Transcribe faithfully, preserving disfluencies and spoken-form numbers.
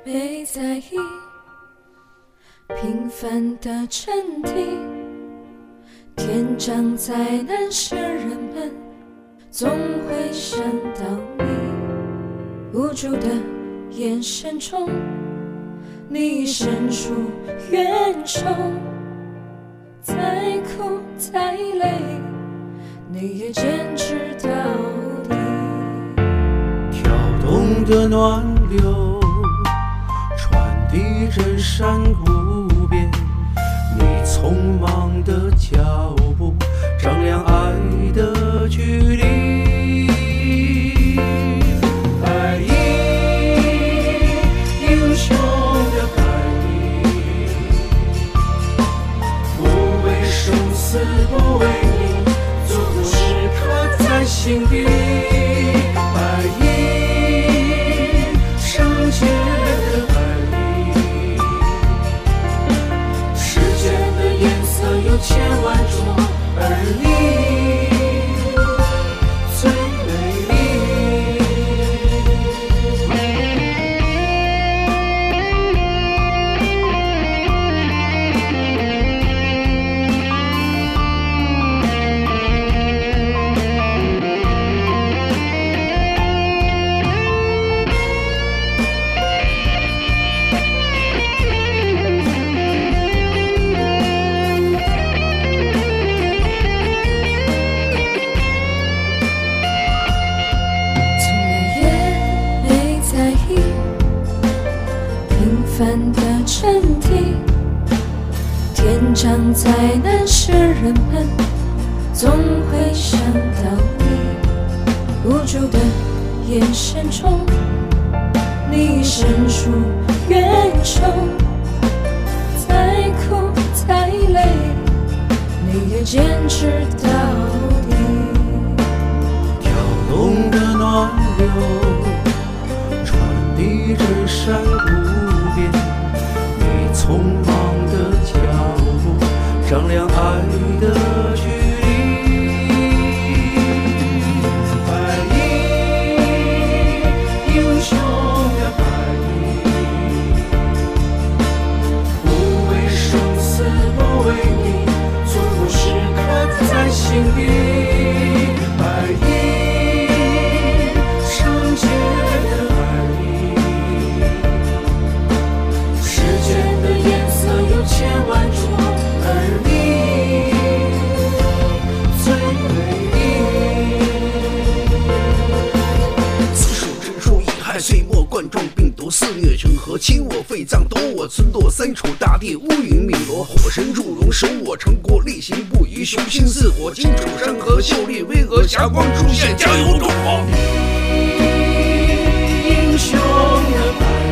没在意平凡的真谛，天长再难时，人们总会想到你。无助的眼神中，你伸出援手，再苦再累，你也坚持到底。 跳动的暖流传递着山谷边，你匆忙的脚步丈量爱的距离。白衣英雄的白衣，不为生死不为你，祖国时刻在心底。白衣圣洁的白衣，世间的颜色有千万种，而你最美丽。 平凡的真谛，天长再难时，人们总会想到你。无助的眼神中，你伸出援手，再苦再累，你也坚持到底。 跳动的暖流传递着山谷边，你匆忙的脚步丈量爱的距离。白衣英雄的白衣，不为生死不为你，祖国时刻在心底。白衣圣洁的白衣，世间的颜色有千万种，而你最美丽。 此树真树遗害，岁末冠状病毒肆虐成河，侵我肺脏，夺我村落，三处大地乌云密罗，火神祝融，守我成国，力行不移，雄心似火，金楚山河秀丽巍峨，霞光出现，加油中国！ 英雄的白